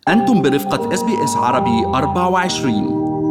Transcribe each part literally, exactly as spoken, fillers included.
أنتم برفقة إس بي إس عربي أربعة وعشرين.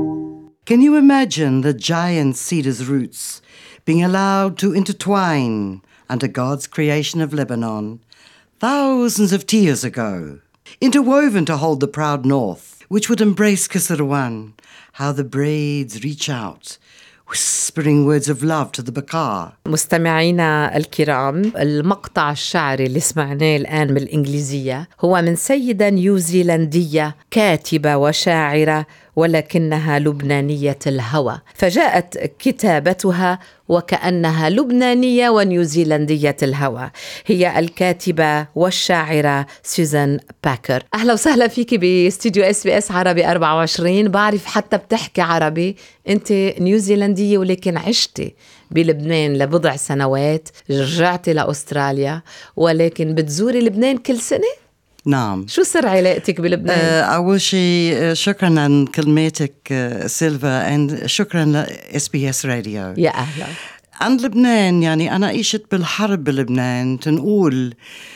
Can you imagine the giant cedar's roots being allowed to intertwine under God's creation of Lebanon thousands of years ago, interwoven to hold the proud north, which would embrace Kisarwan, how the braids reach out, whispering words of love to the Bakar. مستمعينا الكرام، المقطع الشعري اللي سمعناه الآن بالإنجليزية هو من سيدة نيوزيلندية كاتبة وشاعرة ولكنها لبنانية الهوى، فجاءت كتابتها وكأنها لبنانية ونيوزيلندية الهوى. هي الكاتبة والشاعرة سوزان باكر. أهلا وسهلا فيك باستديو اس بي اس عربي أربعة وعشرين. بعرف حتى بتحكي عربي، أنت نيوزيلندية ولكن عشتي بلبنان لبضع سنوات، رجعتي لأستراليا ولكن بتزوري لبنان كل سنة؟ نعم. شو سر علاقتك بلبنان؟ أه أول شيء شكرا عن كلماتك سيلفا، and شكرا ل إس بي إس راديو. يا أهلا. عن لبنان، يعني أنا عشت بالحرب بلبنان، تنقول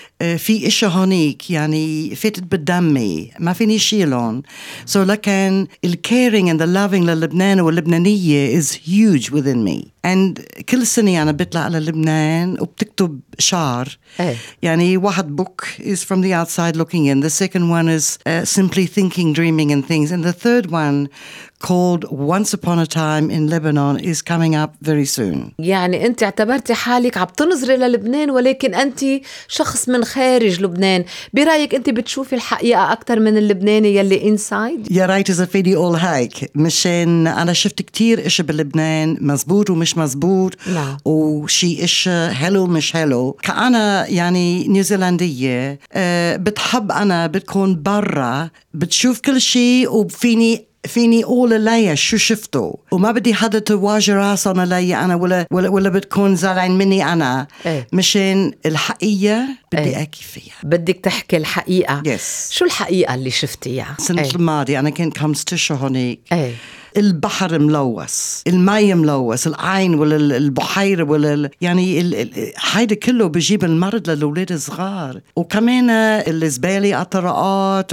في إشي هونيك يعني فاتت بدمي ما فيني شيلون. so لكن ال caring and the loving للبنان واللبنانية is huge within me. and كل سنة أنا بطلع على لبنان وبتكتب شعر. أي. يعني واحد book is from the outside looking in, the second one is uh, simply thinking, dreaming and things, and the third one called Once Upon a Time in Lebanon is coming up very soon. يعني أنت اعتبرتي حالك عم تنظري للبنان ولكن أنت شخص من خارج لبنان. برأيك أنت بتشوفي الحقيقة أكتر من اللبناني يلي inside؟ يا رايت إذا فيني أقول هيك، مشان أنا شفت كتير إشي بلبنان مزبوط ومش مزبوط. لا. وشي إشي حلو مش حلو. كأنا يعني نيوزيلندية أه بتحب أنا بتكون برا بتشوف كل شي وفيني فيني أقول ليا شو شفته، وما بدي حدا تواجه راسه أنا ليا أنا ولا ولا ولا بتكون زعلان مني أنا. ايه. مشان الحقيقة بدي ايه. أحكي فيها. بدك تحكي الحقيقة. Yes. شو الحقيقة اللي شفتيها؟ السنة ايه. الماضية أنا كنت خمسة أشهر هونيك. ايه. البحر ملوث، المي ملوث، العين ولا البحيرة ولا يعني ال... ال... هيدا كله بجيب المرض للأولاد الصغار. وكمان الزبالة الطرقات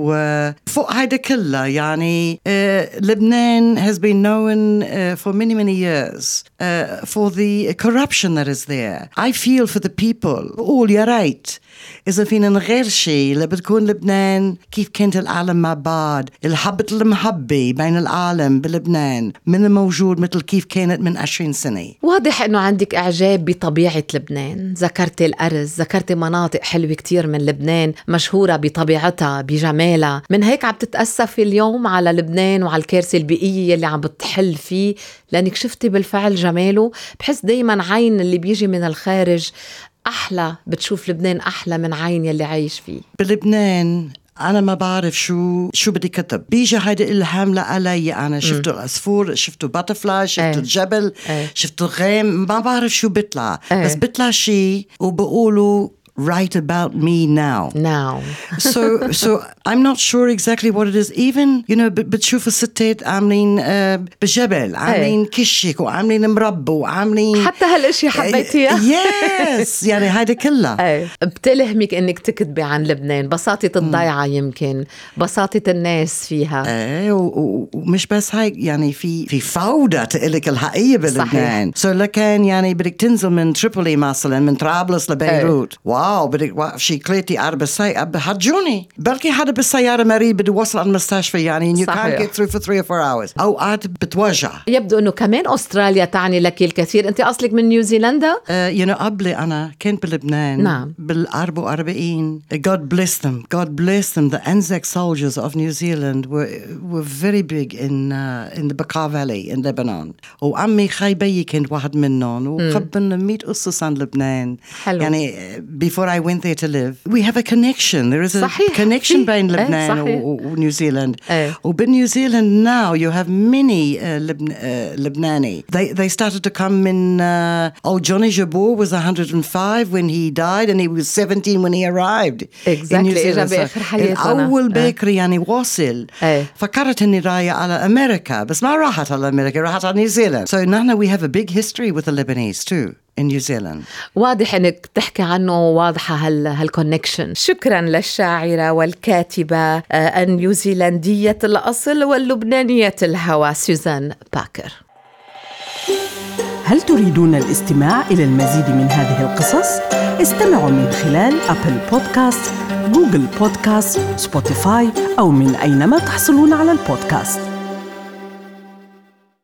وفوق هيدا كله يعني uh, Lebanon has been known uh, for many many years uh, for the corruption that is there. I feel for the people. بقول يا ريت إذا فينا نغير شيء لبتكون لبنان كيف كانت العالم مع بعض، الحبة المحبة بين العالم بلبنان من الموجود مثل كيف كانت من عشرين سنة. واضح أنه عندك إعجاب بطبيعة لبنان. ذكرتي الأرز، ذكرتي مناطق حلوة كتير من لبنان مشهورة بطبيعتها بجمالها، من هيك عم تتأسفي اليوم على لبنان وعلى الكارثة البيئية اللي عم بتحل فيه لأنك شفتي بالفعل جماله. بحس دايما عين اللي بيجي من الخارج أحلى، بتشوف لبنان أحلى من عين يلي عايش فيه. بلبنان أنا ما بعرف شو شو بدي كتب، بيجي هيدا الإلهام لعلي. أنا شفت العصفور، شفت باترفلاي، شفت ايه. الجبل، ايه. شفت الغيم، ما بعرف شو بيطلع. ايه. بس بيطلع شي وبقولوا write about me now. Now. so so I'm not sure exactly what it is. Even you know بتشوف الستات عاملين uh, بجبل، عاملين كشك وعاملين مربى وعاملين حتى هالاشي حبيتيها. yes يعني هيدا كلها. ايه. بتلهمك انك تكتبي عن لبنان، بساطة الضيعة يمكن، بساطة الناس فيها. ايه ومش بس هيك، يعني في في فوضى تقلك الحقيقة بلبنان. so لكن يعني بدك تنزل من تريبولي مثلا، من طرابلس لبيروت. واو بدك شي كليتي أربع ساعات هتجوني، بلكي حدا بالسيارة مريض بده يوصل على المستشفى يعني you صحيح. can't get through for three or four hours. أوقات بتوجع. يبدو أنه كمان أستراليا تعني لك الكثير. أنت أصلك من نيوزيلندا؟ uh, you know قبلي أنا كنت بلبنان. نعم. بالأربع وأربعين. God bless them. God bless them. The Anzac soldiers of New Zealand were were very big in uh, in the Bakar Valley in Lebanon. وعمي خيبي كنت واحد منهم وخبرنا مية قصص عن لبنان. حلو. يعني before I went there to live, we have a connection. There is a صحيح. connection بين ايه. لبنان صحيح. و New Zealand. ايه. وبين New Zealand now you have many uh, Lebn uh, Lebanese. They they started to come in. Uh, oh, Johnny Jabour was one hundred five when he died, and he was seventeen when he arrived. Exactly. إجا بآخر حياته. الأول باكري يعني واصل. ايه. فكرت إني رايح على أمريكا، بس ما راحت على أمريكا، راحت على نيوزيلند. So نحن we have a big history with the Lebanese too. in New Zealand. واضح انك بتحكي عنه، واضحة هال هالكونكشن. شكرا للشاعرة والكاتبة النيوزيلندية الأصل واللبنانية الهوى سوزان باكر. هل تريدون الاستماع إلى المزيد من هذه القصص؟ استمعوا من خلال أبل بودكاست، جوجل بودكاست، سبوتيفاي أو من أينما تحصلون على البودكاست.